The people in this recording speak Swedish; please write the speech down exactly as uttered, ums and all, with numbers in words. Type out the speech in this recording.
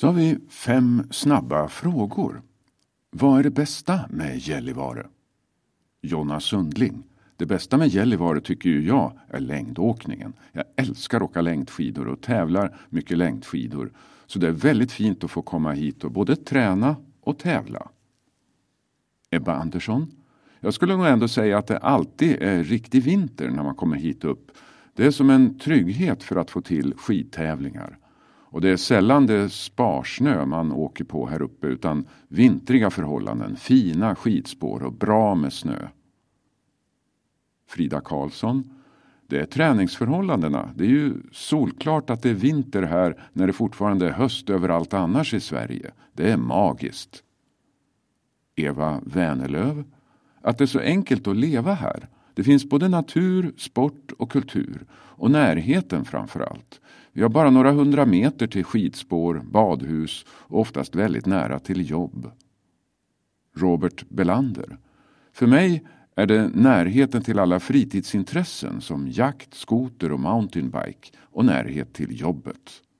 Så har vi fem snabba frågor. Vad är det bästa med Gällivare? Jonna Sundling. Det bästa med Gällivare tycker ju jag är längdåkningen. Jag älskar att åka längdskidor och tävlar mycket längdskidor. Så det är väldigt fint att få komma hit och både träna och tävla. Ebba Andersson. Jag skulle nog ändå säga att det alltid är riktig vinter när man kommer hit upp. Det är som en trygghet för att få till skidtävlingar. Och det är sällan det sparsnö man åker på här uppe utan vintriga förhållanden, fina skidspår och bra med snö. Frida Karlsson. Det är träningsförhållandena. Det är ju solklart att det är vinter här när det fortfarande är höst överallt annars i Sverige. Det är magiskt. Eva Vänerlöv. Att det är så enkelt att leva här. Det finns både natur, sport och kultur. Och närheten framför allt. Vi har bara några hundra meter till skidspår, badhus och oftast väldigt nära till jobb. Robert Belander. För mig är det närheten till alla fritidsintressen som jakt, skoter och mountainbike och närhet till jobbet.